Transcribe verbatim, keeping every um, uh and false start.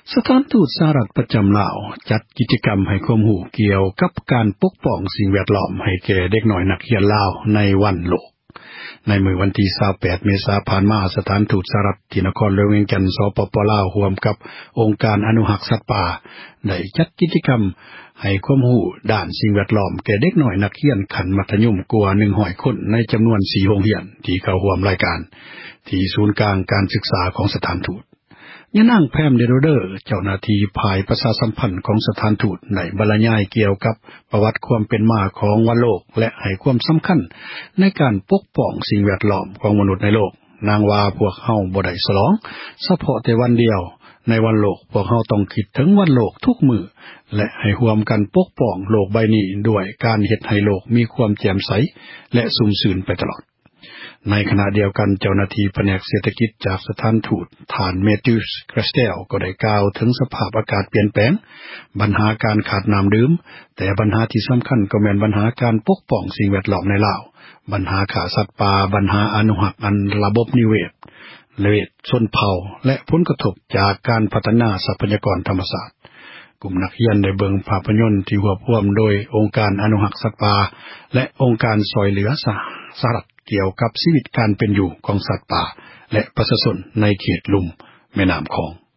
สถานทูตสหรัฐประจำลาวจัดกิจกรรมให้ความรู้เกี่ยวกับการปกป้องสิ่งแวดล้อมให้แก่เด็กน้อยนักเรียนลาวในวันโลกในมื้อวันที่ยี่สิบแปดเมษายนผ่านมาสถานทูตสหรัฐที่นครหลวงเวียงจันทน์สปปลาวร่วมกับองค์การอนุรักษ์สัตว์ป่าได้จัดกิจกรรมให้ความรู้ด้านสิ่งแวดล้อมแก่เด็กน้อยนักเรียนขั้นมัธยมกว่าหนึ่งร้อยคนในจำนวนสี่โรงเรียนที่เข้าร่วมรายการที่ศูนย์กลางการศึกษาของสถานทูตยะนางแพมเดโรเดอร์เจ้าหน้าที่ฝ่ายประชาสัมพันธ์ของสถานทูตได้บรรยายเกี่ยวกับประวัติความเป็นมาของวันโลกและให้ความสำคัญในการปกป้องสิ่งแวดล้อมของมนุษย์ในโลกนางว่าพวกเฮาบ่ได้ฉลองเฉพาะแต่วันเดียวในวันโลกพวกเฮาต้องคิดถึงวันโลกทุกมื้อและให้ร่วมกันปกป้องโลกใบนี้ด้วยการเฮ็ดให้โลกมีความแจ่มใสและสุ่มชื่นไปตลอดในขณะเดียวกันเจ้าหน้าที่แผนกเศรษฐกิจจากสถานทูตท่านเมธิวส์คริสเตลก็ได้กล่าวถึงสภาพอากาศเปลี่ยนแปลงปัญหาการขาดน้ำดื่มแต่ปัญหาที่สำคัญก็แม่นปัญหาการปกป้องสิ่งแวดล้อมในลาวปัญหาฆ่าสัตว์ป่าปัญหาอนุรักษ์อันระบบนิเวศระเวทชนเผ่าและผลกระทบจากการพัฒนาทรัพยากรธรรมชาติกลุ่มนักเรียนได้เบิ่งภาพยนตร์ที่รวบรวมโดยองค์การอนุรักษ์สัตว์ป่าและองค์การช่วยเหลือสหรัฐเกี่ยวกับชีวิตการเป็นอยู่ของสัตว์ป่าและประชาชนในเขตลุ่มแม่น้ำคอง